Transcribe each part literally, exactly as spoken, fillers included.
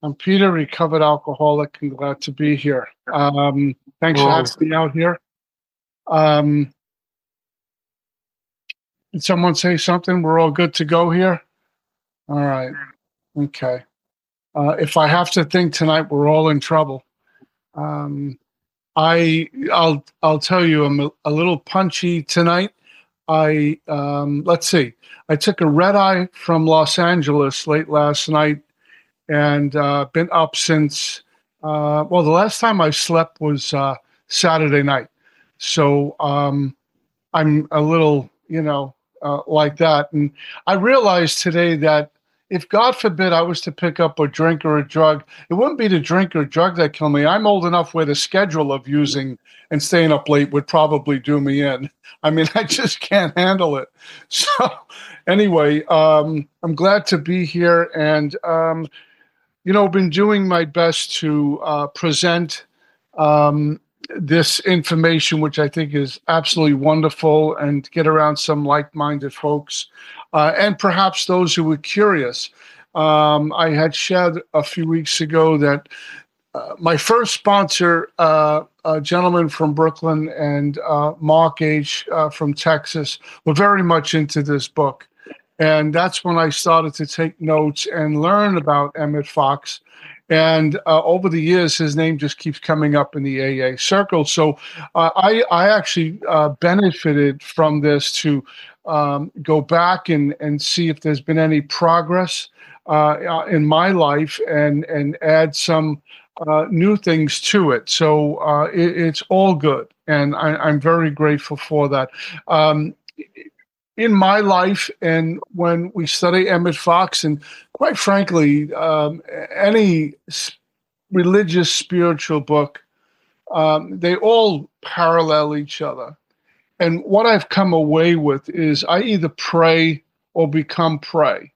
I'm Peter, recovered alcoholic, and glad to be here. Um, thanks for having me out here. Um, did someone say something? We're all good to go here? All right. Okay. Uh, if I have to think tonight, we're all in trouble. Um, I, I'll, I'll tell you, I'm a, a little punchy tonight. I, um, let's see. I took a red eye from Los Angeles late last night, and uh, been up since, uh, well, the last time I slept was uh, Saturday night. So um, I'm a little, you know, uh, like that. And I realized today that if, God forbid, I was to pick up a drink or a drug, it wouldn't be the drink or drug that kill me. I'm old enough where the schedule of using and staying up late would probably do me in. I mean, I just can't handle it. So anyway, um, I'm glad to be here. And, um, you know, been doing my best to uh, present um, this information, which I think is absolutely wonderful, and get around some like-minded folks, uh, and perhaps those who were curious. Um, I had shared a few weeks ago that uh, my first sponsor, uh, a gentleman from Brooklyn, and uh, Mark H. Uh, from Texas, were very much into this book. And that's when I started to take notes and learn about Emmett Fox. And uh, over the years, his name just keeps coming up in the A A circle. So uh, I, I actually uh, benefited from this to um, go back and, and see if there's been any progress uh, in my life, and, and add some uh, new things to it. So uh, it, it's all good. And I, I'm very grateful for that. Um, in my life, and when we study Emmett Fox, and quite frankly, um, any religious, spiritual book, um, they all parallel each other. And what I've come away with is I either pray or become prey.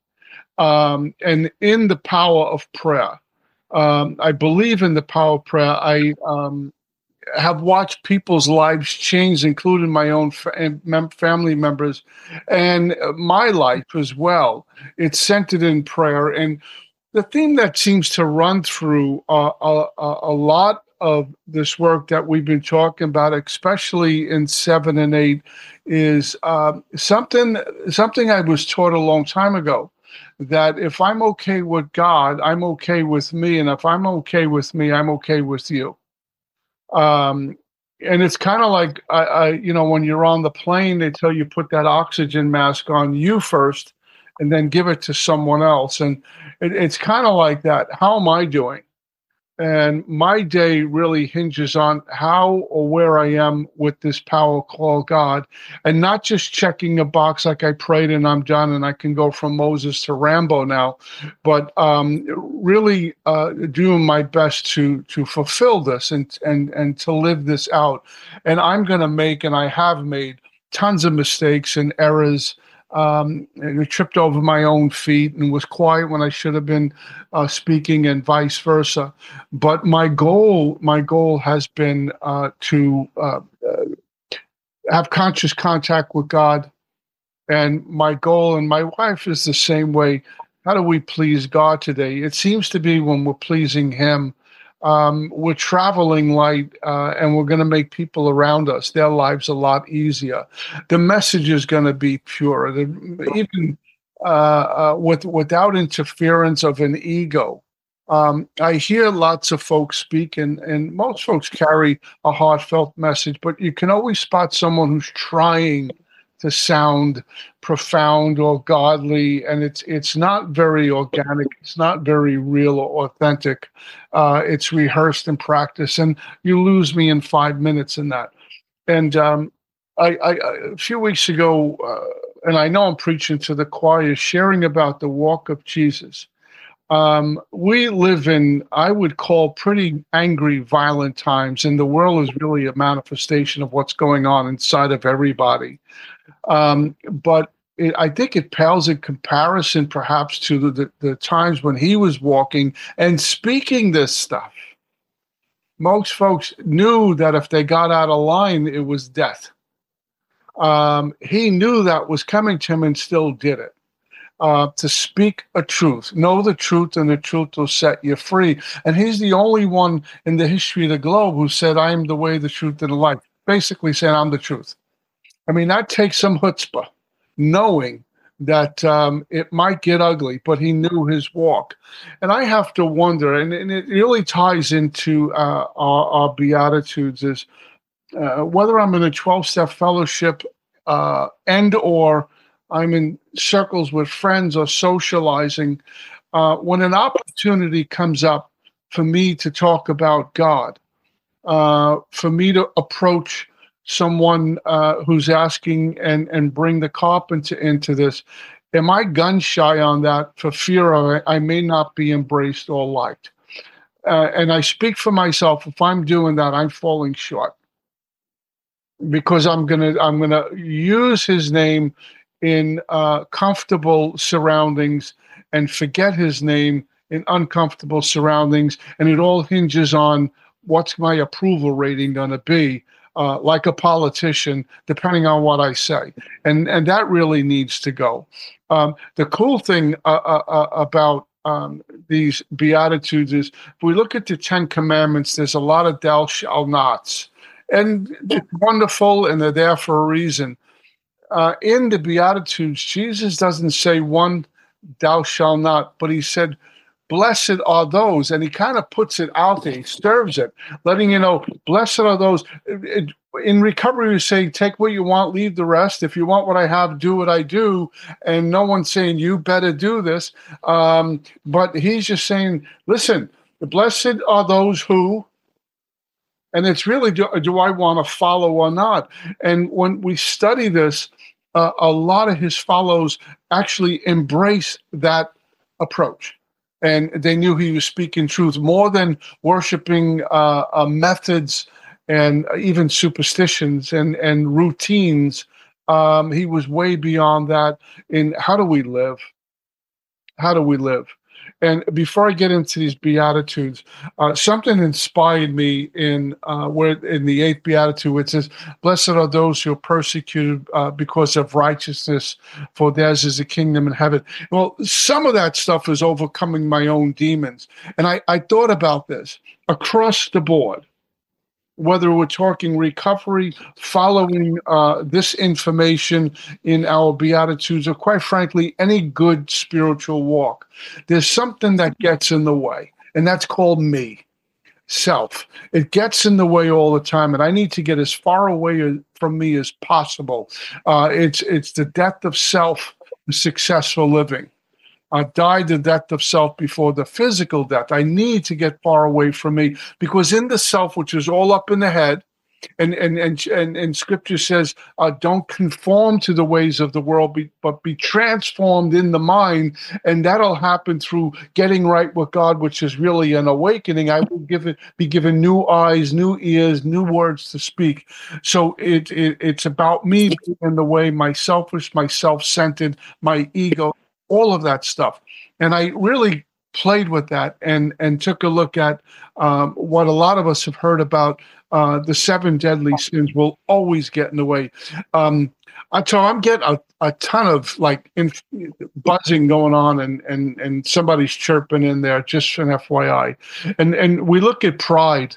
Um, and in the power of prayer, um, I believe in the power of prayer. I um, have watched people's lives change, including my own fa- family members, and my life as well. It's centered in prayer. And the theme that seems to run through uh, a, a lot of this work that we've been talking about, especially in seven and eight, is um, something, something I was taught a long time ago, that if I'm okay with God, I'm okay with me. And if I'm okay with me, I'm okay with you. Um, and it's kind of like, I, I, you know, when you're on the plane, they tell you put that oxygen mask on you first and then give it to someone else. And it, it's kind of like that. How am I doing? And my day really hinges on how or where I am with this power called God, and not just checking a box like I prayed and I'm done and I can go from Moses to Rambo now, but um, really uh, doing my best to to fulfill this and and and to live this out. And I'm going to make, and I have made, tons of mistakes and errors. Um, and I tripped over my own feet and was quiet when I should have been uh, speaking, and vice versa. But my goal, my goal has been uh, to uh, uh, have conscious contact with God. And my goal, and my wife is the same way. How do we please God today? It seems to be when we're pleasing Him, um, we're traveling light, uh, and we're going to make people around us, their lives, a lot easier. The message is going to be pure, the, even uh, uh, with without interference of an ego. Um, I hear lots of folks speak, and, and most folks carry a heartfelt message, but you can always spot someone who's trying to sound profound or godly, and it's it's not very organic. It's not very real or authentic. Uh, it's rehearsed and practiced, and you lose me in five minutes in that. And um, I, I, a few weeks ago, uh, and I know I'm preaching to the choir, sharing about the walk of Jesus. Um, we live in, I would call, pretty angry, violent times, and the world is really a manifestation of what's going on inside of everybody. Um, but it, I think it pales in comparison, perhaps, to the, the, the times when he was walking and speaking this stuff. Most folks knew that if they got out of line, it was death. Um, he knew that was coming to him and still did it. uh, to speak a truth. Know the truth, and the truth will set you free. And he's the only one in the history of the globe who said, I am the way, the truth, and the life. Basically saying, I'm the truth. I mean, that takes some chutzpah, knowing that um, it might get ugly, but he knew his walk. And I have to wonder, and, and it really ties into uh, our, our Beatitudes, is uh, whether I'm in a twelve-step fellowship uh, and or I'm in circles with friends or socializing, uh, when an opportunity comes up for me to talk about God, uh, for me to approach someone uh, who's asking and, and bring the carpenter into this, am I gun shy on that for fear of I may not be embraced or liked? Uh, and I speak for myself. If I'm doing that, I'm falling short, because I'm gonna I'm gonna use his name in uh, comfortable surroundings and forget his name in uncomfortable surroundings, and it all hinges on what's my approval rating going to be, uh, like a politician, depending on what I say, and and that really needs to go. Um, the cool thing uh, uh, uh, about um, these Beatitudes is, if we look at the Ten Commandments, there's a lot of thou shalt nots. And it's wonderful, and they're there for a reason. Uh, in the Beatitudes, Jesus doesn't say one, thou shalt not, but he said, blessed are those. And he kind of puts it out there. He serves it, letting you know, blessed are those. In recovery, we say, take what you want, leave the rest. If you want what I have, do what I do. And no one's saying, you better do this. Um, but he's just saying, listen, blessed are those who... And it's really, do, do I want to follow or not? And when we study this, uh, a lot of his follows actually embrace that approach. And they knew he was speaking truth more than worshiping uh, uh, methods and even superstitions and, and routines. Um, he was way beyond that in how do we live? How do we live? And before I get into these Beatitudes, uh, something inspired me in uh, where in the eighth Beatitude, which says, blessed are those who are persecuted uh, because of righteousness, for theirs is the kingdom in heaven. Well, some of that stuff is overcoming my own demons. And I, I thought about this across the board, whether we're talking recovery, following uh, this information in our Beatitudes, or quite frankly, any good spiritual walk. There's something that gets in the way, and that's called me, self. It gets in the way all the time, and I need to get as far away from me as possible. Uh, it's, it's the death of self, successful living. I died the death of self before the physical death. I need to get far away from me, because in the self, which is all up in the head, and and and and, and Scripture says, uh, don't conform to the ways of the world, be, but be transformed in the mind, and that'll happen through getting right with God, which is really an awakening. I will give it, be given new eyes, new ears, new words to speak. So it, it it's about me in the way, my selfish, my self-centered, my ego, all of that stuff. And I really played with that and, and took a look at um, what a lot of us have heard about. Uh, the seven deadly sins will always get in the way. Um, I so I'm getting a, a ton of like in, buzzing going on, and, and, and somebody's chirping in there, just an F Y I. And, and we look at pride,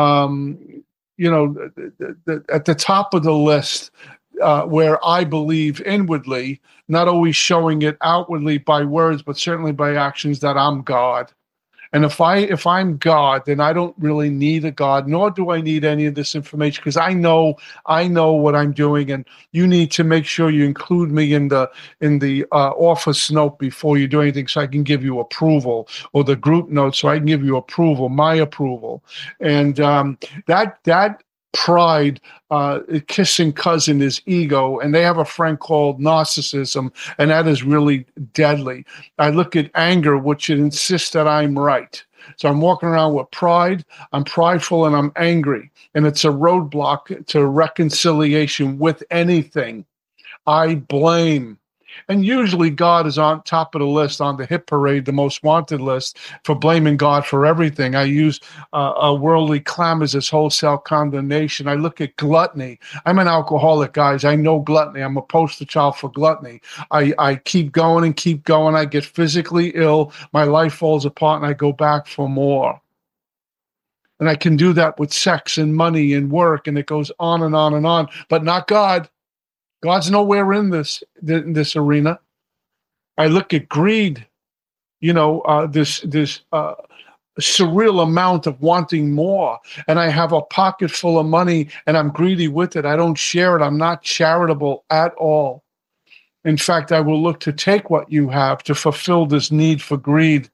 um, you know, the, the, at the top of the list, Uh, where I believe inwardly, not always showing it outwardly by words, but certainly by actions, that I'm God. And if I if I'm God, then I don't really need a God, nor do I need any of this information, because I know I know what I'm doing, and you need to make sure you include me in the in the uh, office note before you do anything, so I can give you approval, or the group note, so I can give you approval, my approval, and um, that that. Pride, uh, kissing cousin is ego, and they have a friend called narcissism, and that is really deadly. I look at anger, which it insists that I'm right. So I'm walking around with pride, I'm prideful, and I'm angry, and it's a roadblock to reconciliation with anything. I blame. And usually God is on top of the list, on the hit parade, the most wanted list for blaming God for everything. I use uh, uh, worldly clamors as wholesale condemnation. I look at gluttony. I'm an alcoholic, guys. I know gluttony. I'm a poster child for gluttony. I, I keep going and keep going. I get physically ill. My life falls apart and I go back for more. And I can do that with sex and money and work, and it goes on and on and on, but not God. God's nowhere in this, in this arena. I look at greed, you know, uh, this, this uh, surreal amount of wanting more, and I have a pocket full of money and I'm greedy with it. I don't share it. I'm not charitable at all. In fact, I will look to take what you have to fulfill this need for greed.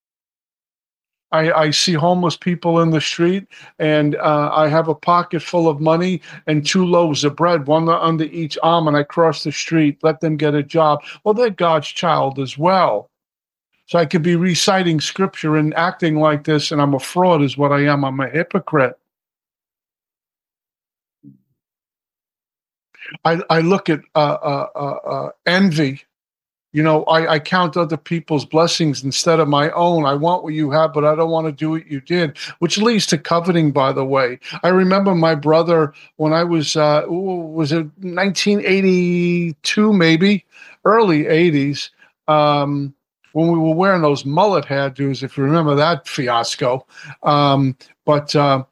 I, I see homeless people in the street, and uh, I have a pocket full of money and two loaves of bread, one under each arm, and I cross the street, let them get a job. Well, they're God's child as well. So I could be reciting scripture and acting like this, and I'm a fraud is what I am. I'm a hypocrite. I, I look at uh, uh, uh, uh, envy. You know, I, I count other people's blessings instead of my own. I want what you have, but I don't want to do what you did, which leads to coveting, by the way. I remember my brother when I was, uh, was it nineteen eighty-two, maybe, early eighties, um, when we were wearing those mullet hairdos, if you remember that fiasco. Um, but uh,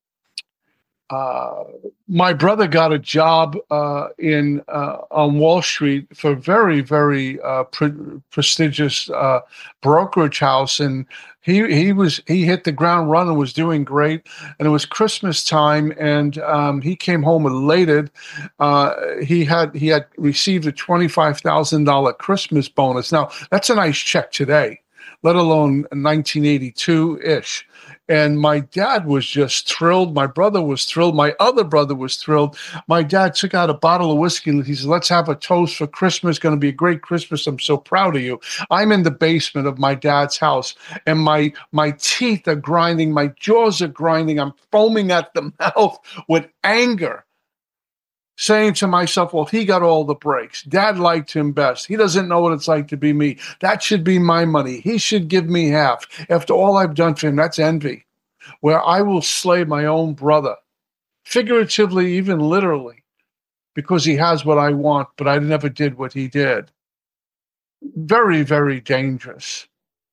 uh, my brother got a job uh, in uh, on Wall Street for a very, very uh, pre- prestigious uh, brokerage house, and he he was he hit the ground running, and was doing great. And it was Christmas time, and um, he came home elated. Uh, he had he had received a twenty-five thousand dollar Christmas bonus. Now that's a nice check today, let alone nineteen eighty-two ish. And my dad was just thrilled. My brother was thrilled. My other brother was thrilled. My dad took out a bottle of whiskey. He said, let's have a toast for Christmas. It's going to be a great Christmas. I'm so proud of you. I'm in the basement of my dad's house, and my, my teeth are grinding. My jaws are grinding. I'm foaming at the mouth with anger, saying to myself, well, he got all the breaks. Dad liked him best. He doesn't know what it's like to be me. That should be my money. He should give me half. After all I've done for him, that's envy, where I will slay my own brother, figuratively, even literally, because he has what I want, but I never did what he did. Very, very dangerous.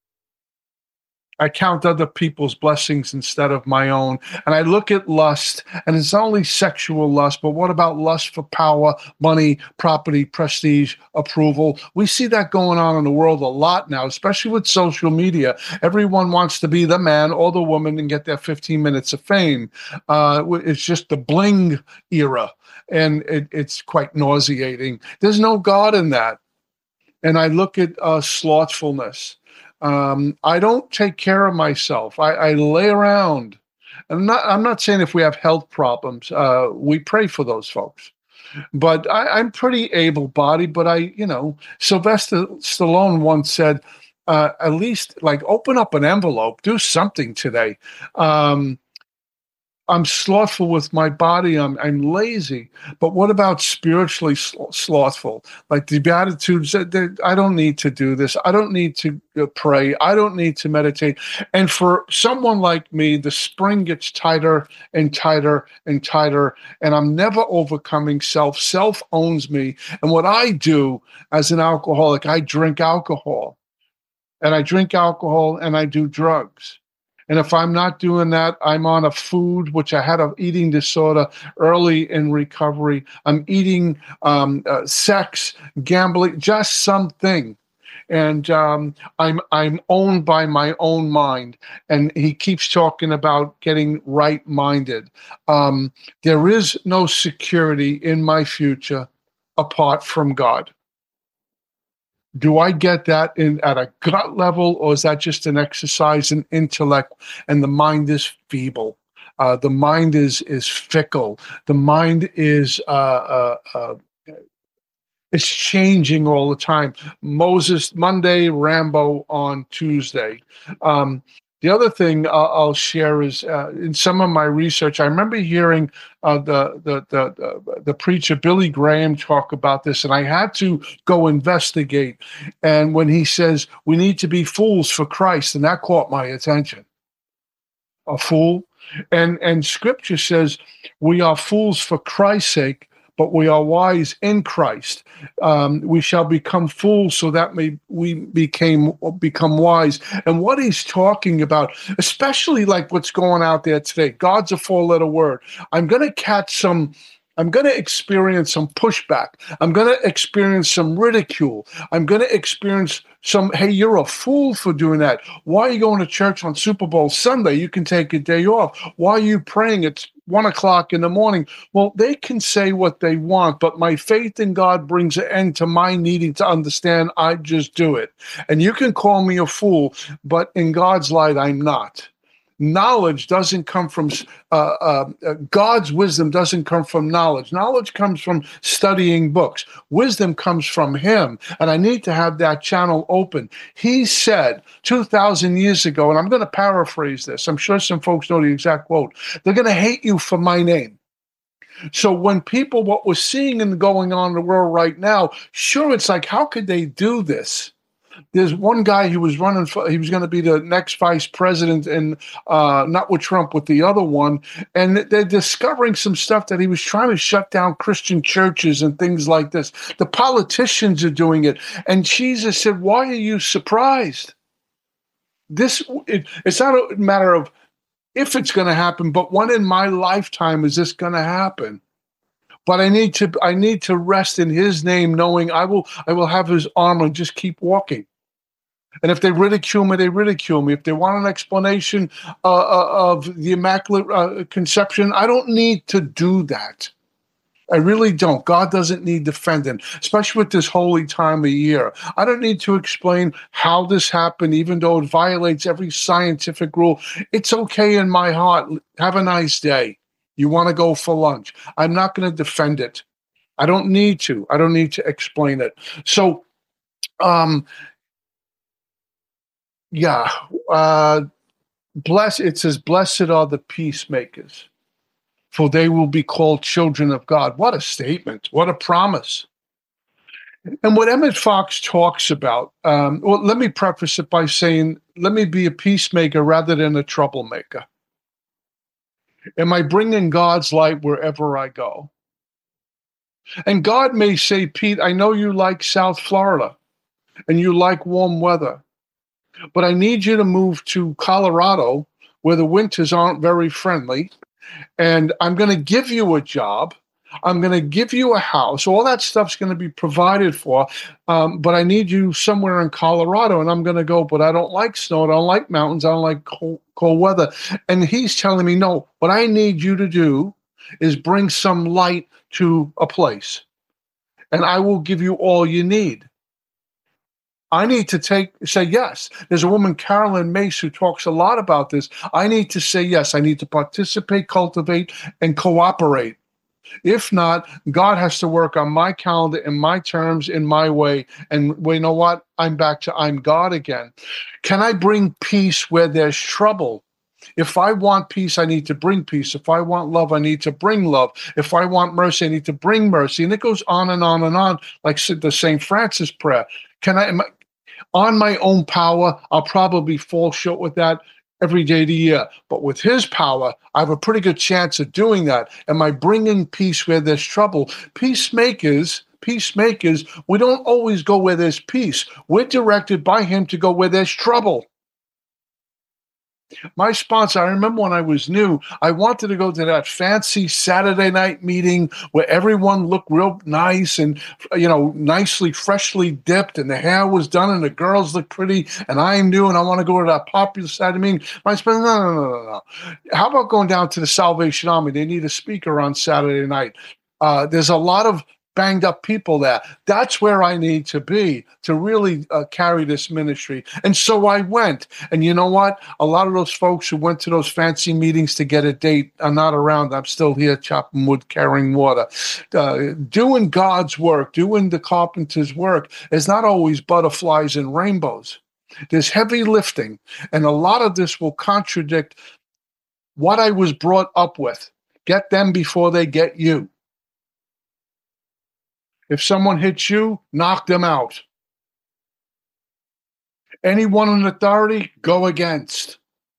I count other people's blessings instead of my own. And I look at lust, and it's not only sexual lust, but what about lust for power, money, property, prestige, approval? We see that going on in the world a lot now, especially with social media. Everyone wants to be the man or the woman and get their fifteen minutes of fame. Uh, it's just the bling era, and it, it's quite nauseating. There's no God in that. And I look at uh, slothfulness. Um, I don't take care of myself. I, I lay around. I'm not, I'm not saying if we have health problems, uh, we pray for those folks. But I, I'm pretty able-bodied, but I, you know, Sylvester Stallone once said, uh, at least, like, open up an envelope, do something today. Um, I'm slothful with my body. I'm I'm lazy. But what about spiritually sl- slothful? Like the Beatitudes, I don't need to do this. I don't need to pray. I don't need to meditate. And for someone like me, the spring gets tighter and tighter and tighter, and I'm never overcoming self. Self owns me. And what I do as an alcoholic, I drink alcohol. And I drink alcohol and I do drugs. And if I'm not doing that, I'm on a food, which I had an eating disorder early in recovery. I'm eating um, uh, sex, gambling, just something. And um, I'm I'm owned by my own mind. And he keeps talking about getting right-minded. Um, there is no security in my future apart from God. Do I get that in at a gut level, or is that just an exercise in intellect? And the mind is feeble. Uh, the mind is is fickle. The mind is uh, uh, uh, it's changing all the time. Moses Monday, Rambo on Tuesday. Um, The other thing uh, I'll share is uh, in some of my research, I remember hearing uh, the, the the the the preacher Billy Graham talk about this, and I had to go investigate. And when he says we need to be fools for Christ, and that caught my attention. A fool, and and Scripture says we are fools for Christ's sake, but we are wise in Christ. Um, we shall become fools so that may we became become wise. And what he's talking about, especially like what's going out there today, God's a four-letter word. I'm going to catch some. I'm going to experience some pushback. I'm going to experience some ridicule. I'm going to experience some, hey, you're a fool for doing that. Why are you going to church on Super Bowl Sunday? You can take a day off. Why are you praying? It's one o'clock in the morning. Well, they can say what they want, but my faith in God brings an end to my needing to understand I just do it. And you can call me a fool, but in God's light, I'm not. Knowledge doesn't come from uh, uh, God's wisdom doesn't come from knowledge. Knowledge comes from studying books. Wisdom comes from him. And I need to have that channel open. He said two thousand years ago, and I'm going to paraphrase this. I'm sure some folks know the exact quote. They're going to hate you for my name. So when people, what we're seeing and going on in the world right now, sure, it's like, how could they do this? There's one guy who was running for, he was going to be the next vice president, and uh, not with Trump, with the other one. And they're discovering some stuff that he was trying to shut down Christian churches and things like this. The politicians are doing it. And Jesus said, why are you surprised? This, it, it's not a matter of if it's going to happen, but when in my lifetime is this going to happen? But I need to I need to rest in his name, knowing I will I will have his armor and just keep walking. And if they ridicule me, they ridicule me. If they want an explanation uh, uh, of the Immaculate uh, Conception, I don't need to do that. I really don't. God doesn't need defending, especially with this holy time of year. I don't need to explain how this happened, even though it violates every scientific rule. It's okay in my heart. Have a nice day. You want to go for lunch. I'm not going to defend it. I don't need to. I don't need to explain it. So, um, yeah, uh, bless. It says, blessed are the peacemakers, for they will be called children of God. What a statement. What a promise. And what Emmett Fox talks about, um, well, let me preface it by saying, let me be a peacemaker rather than a troublemaker. Am I bringing God's light wherever I go? And God may say, Pete, I know you like South Florida and you like warm weather, but I need you to move to Colorado where the winters aren't very friendly. And I'm going to give you a job. I'm going to give you a house. All that stuff's going to be provided for. Um, but I need you somewhere in Colorado. And I'm going to go, but I don't like snow. I don't like mountains. I don't like cold, cold weather. And he's telling me, no, what I need you to do is bring some light to a place. And I will give you all you need. I need to take, say yes. There's a woman, Carolyn Mace, who talks a lot about this. I need to say yes. I need to participate, cultivate, and cooperate. If not, God has to work on my calendar, in my terms, in my way. And well, you know what? I'm back to I'm God again. Can I bring peace where there's trouble? If I want peace, I need to bring peace. If I want love, I need to bring love. If I want mercy, I need to bring mercy. And it goes on and on and on, like the Saint Francis prayer. Can I, on my own power, I'll probably fall short with that every day of the year. But with his power, I have a pretty good chance of doing that. Am I bringing peace where there's trouble? Peacemakers, peacemakers, we don't always go where there's peace. We're directed by him to go where there's trouble. My sponsor, I remember when I was new, I wanted to go to that fancy Saturday night meeting where everyone looked real nice and, you know, nicely, freshly dipped, and the hair was done and the girls looked pretty, and I'm new and I want to go to that popular Saturday meeting. My sponsor, no, no, no, no, no. How about going down to the Salvation Army? They need a speaker on Saturday night. Uh, there's a lot of banged up people there. That's where I need to be to really uh, carry this ministry. And so I went. And you know what? A lot of those folks who went to those fancy meetings to get a date are not around. I'm still here chopping wood, carrying water. Uh, doing God's work, doing the carpenter's work is not always butterflies and rainbows. There's heavy lifting, and a lot of this will contradict what I was brought up with. Get them before they get you. If someone hits you, knock them out. Anyone in authority, go against.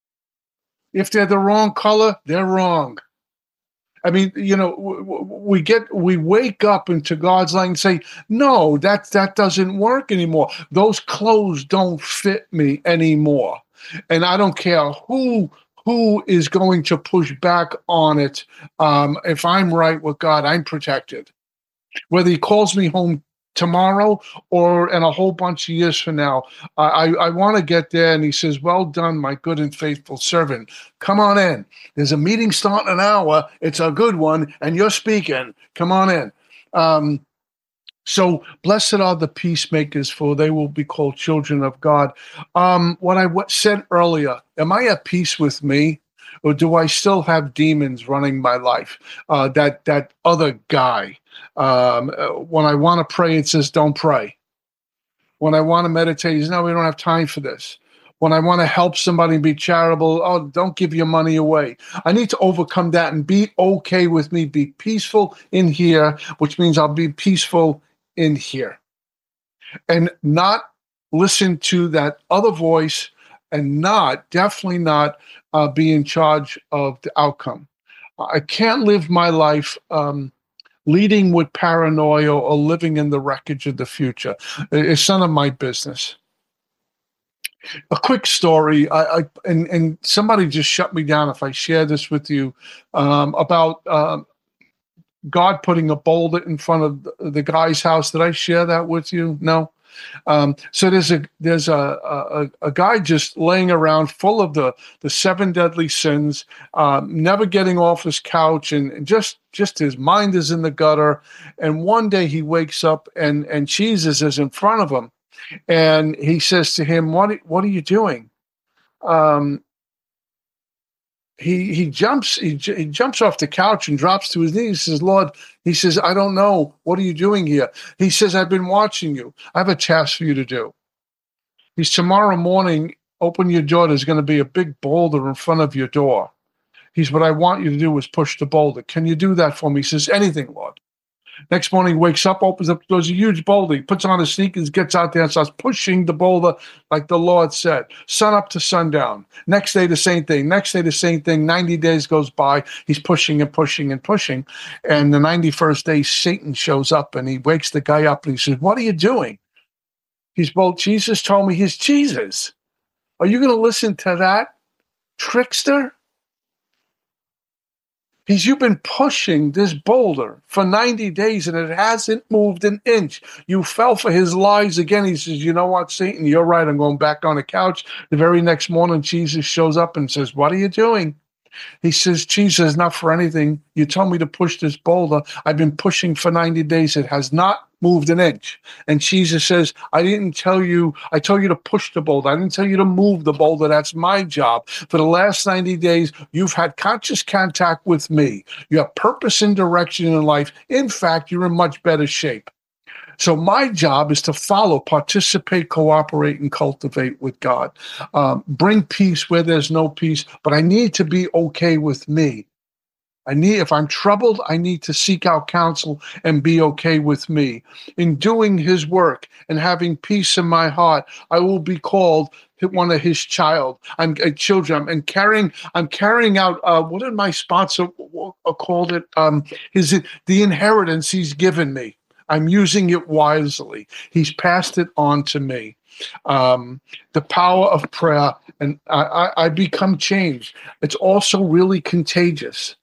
If they're the wrong color, they're wrong. I mean, you know, we get, we wake up into God's light and say, no, that, that doesn't work anymore. Those clothes don't fit me anymore. And I don't care who, who is going to push back on it. Um, if I'm right with God, I'm protected. Whether he calls me home tomorrow or in a whole bunch of years from now, I, I want to get there. And he says, well done, my good and faithful servant. Come on in. There's a meeting starting an hour. It's a good one. And you're speaking. Come on in. Um, so blessed are the peacemakers, for they will be called children of God. Um, what I w- said earlier, am I at peace with me? Or do I still have demons running my life? Uh, that that other guy. Um, when I want to pray, it says, don't pray. When I want to meditate, it says, no, we don't have time for this. When I want to help somebody and be charitable, oh, don't give your money away. I need to overcome that and be okay with me, be peaceful in here, which means I'll be peaceful in here. And not listen to that other voice and not, definitely not, uh, be in charge of the outcome. I can't live my life um, leading with paranoia or living in the wreckage of the future. It's none of my business. A quick story, I, I and, and somebody just shut me down if I share this with you, um, about um, God putting a boulder in front of the, the guy's house. Did I share that with you? No. Um, so there's a there's a, a a guy just laying around full of the the seven deadly sins, um, never getting off his couch, and, and just just his mind is in the gutter. And one day he wakes up, and and Jesus is in front of him, and he says to him, "What what are you doing?" Um, he he jumps he, he jumps off the couch and drops to his knees. He says, Lord, he says, I don't know. What are you doing here? He says, I've been watching you. I have a task for you to do. He's tomorrow morning, open your door. There's going to be a big boulder in front of your door. He's what I want you to do is push the boulder. Can you do that for me? He says, anything, Lord. Next morning, wakes up, opens up, there's a huge boulder. He puts on his sneakers, gets out there and starts pushing the boulder like the Lord said. Sun up to sundown. Next day, the same thing. Next day, the same thing. ninety days goes by. He's pushing and pushing and pushing. And the ninety-first day, Satan shows up and he wakes the guy up and he says, what are you doing? He's, well, Jesus told me he's Jesus. Are you going to listen to that trickster? He's, you've been pushing this boulder for ninety days and it hasn't moved an inch. You fell for his lies again. He says, you know what, Satan, you're right. I'm going back on the couch. The very next morning, Jesus shows up and says, what are you doing? He says, Jesus, not for anything. You told me to push this boulder. I've been pushing for ninety days. It has not moved an inch. And Jesus says, I didn't tell you, I told you to push the boulder. I didn't tell you to move the boulder. That's my job. For the last ninety days, you've had conscious contact with me. You have purpose and direction in life. In fact, you're in much better shape. So my job is to follow, participate, cooperate, and cultivate with God. Um, bring peace where there's no peace, but I need to be okay with me. I need, if I'm troubled, I need to seek out counsel and be okay with me. In doing his work and having peace in my heart, I will be called one of his child. I'm uh, children. I'm carrying. I'm carrying out. Uh, what did my sponsor uh, called it? Um, his the inheritance he's given me. I'm using it wisely. He's passed it on to me. Um, the power of prayer, and I, I, I become changed. It's also really contagious.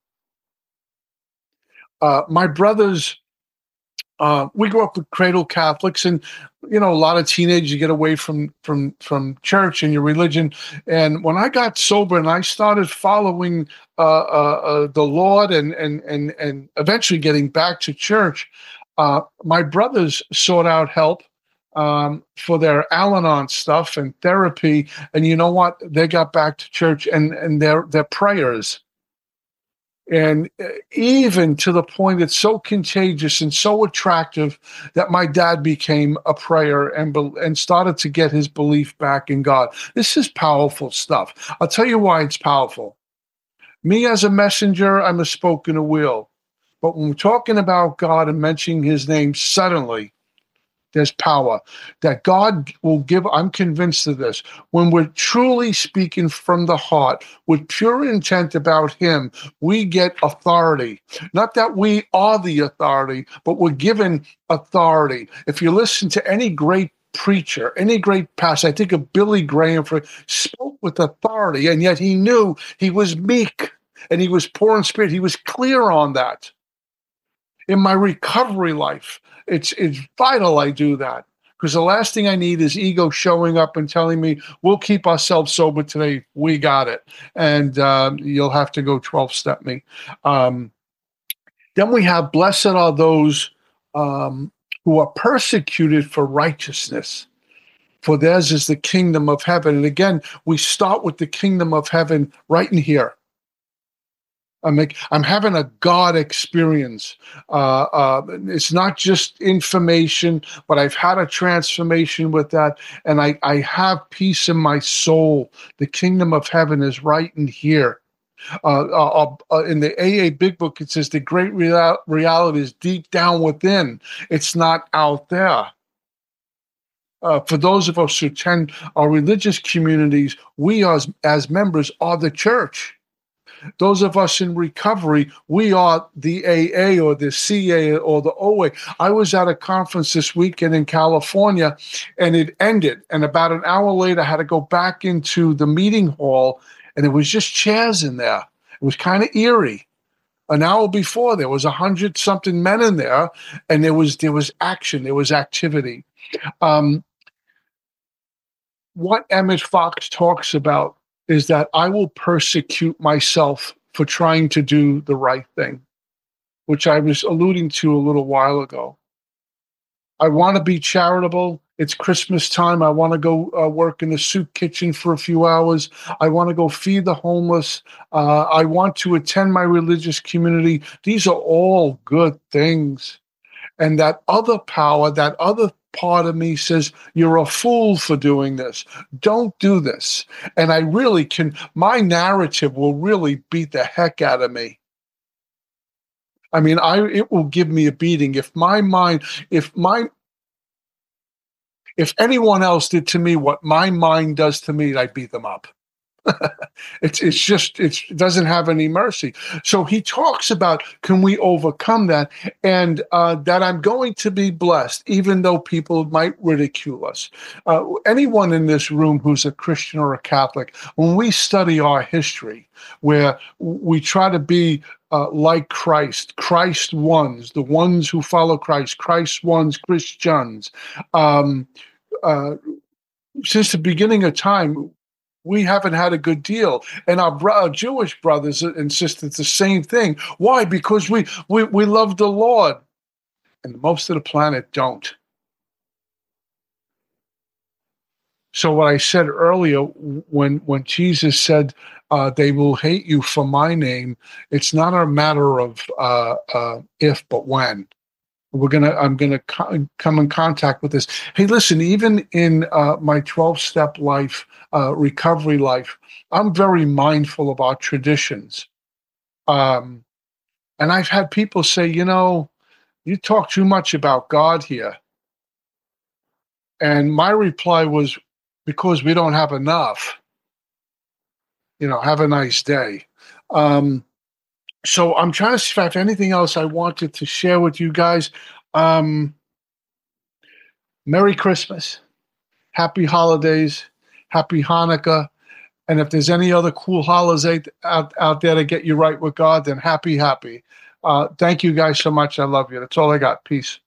Uh, my brothers, uh, we grew up with cradle Catholics, and you know, a lot of teenagers you get away from from from church and your religion. And when I got sober and I started following uh, uh, uh, the Lord, and and and and eventually getting back to church, uh, my brothers sought out help um, for their Al-Anon stuff and therapy. And you know what? They got back to church, and and their their prayers And uh, even to the point it's so contagious and so attractive that my dad became a prayer and be- and started to get his belief back in God. This is powerful stuff. I'll tell you why it's powerful. Me as a messenger, I'm a spoke in a wheel. But when we're talking about God and mentioning his name, suddenly there's power that God will give. I'm convinced of this. When we're truly speaking from the heart with pure intent about him, we get authority. Not that we are the authority, but we're given authority. If you listen to any great preacher, any great pastor, I think of Billy Graham, for spoke with authority, and yet he knew he was meek and he was poor in spirit. He was clear on that. In my recovery life, it's it's vital I do that, because the last thing I need is ego showing up and telling me, we'll keep ourselves sober today. We got it. And um, you'll have to go twelve-step me. Um, then we have, blessed are those um, who are persecuted for righteousness, for theirs is the kingdom of heaven. And again, we start with the kingdom of heaven right in here. I'm like, I'm having a God experience. Uh, uh, it's not just information, but I've had a transformation with that, and I, I have peace in my soul. The kingdom of heaven is right in here. Uh, uh, uh, in the A A Big Book, it says the great real- reality is deep down within. It's not out there. Uh, for those of us who attend our religious communities, we as, as members are the church. Those of us in recovery, we are the A A or the C A or the O A. I was at a conference this weekend in California, and it ended. And about an hour later, I had to go back into the meeting hall, and there was just chairs in there. It was kind of eerie. An hour before, there was a hundred something men in there, and there was there was action, there was activity. Um, what Emmett Fox talks about is that I will persecute myself for trying to do the right thing, which I was alluding to a little while ago. I want to be charitable. It's Christmas time. I want to go uh, work in the soup kitchen for a few hours. I want to go feed the homeless. Uh, I want to attend my religious community. These are all good things. And that other power, that other part of me says, you're a fool for doing this. Don't do this. And I really can, my narrative will really beat the heck out of me. I mean, I it will give me a beating. If my mind, if my, if anyone else did to me what my mind does to me, I'd beat them up. it's it's just it's, it doesn't have any mercy. So he talks about, can we overcome that, and uh, that I'm going to be blessed, even though people might ridicule us. Uh, anyone in this room who's a Christian or a Catholic, when we study our history, where we try to be uh, like Christ, Christ ones, the ones who follow Christ, Christ ones, Christians. Um, uh, since the beginning of time, we haven't had a good deal. And our, bro- our Jewish brothers insist it's the same thing. Why? Because we, we, we love the Lord. And most of the planet don't. So what I said earlier, when, when Jesus said, uh, they will hate you for my name, it's not a matter of uh, uh, if, but when. We're gonna. I'm gonna co- come in contact with this. Hey, listen. Even in uh, my twelve-step life, uh, recovery life, I'm very mindful of our traditions. Um, and I've had people say, you know, you talk too much about God here. And my reply was, because we don't have enough. You know, have a nice day. Um, so I'm trying to see if I have anything else I wanted to share with you guys. Um, Merry Christmas. Happy holidays, happy Hanukkah. And if there's any other cool holiday out, out there to get you right with God, then happy, happy. Uh, thank you guys so much. I love you. That's all I got. Peace.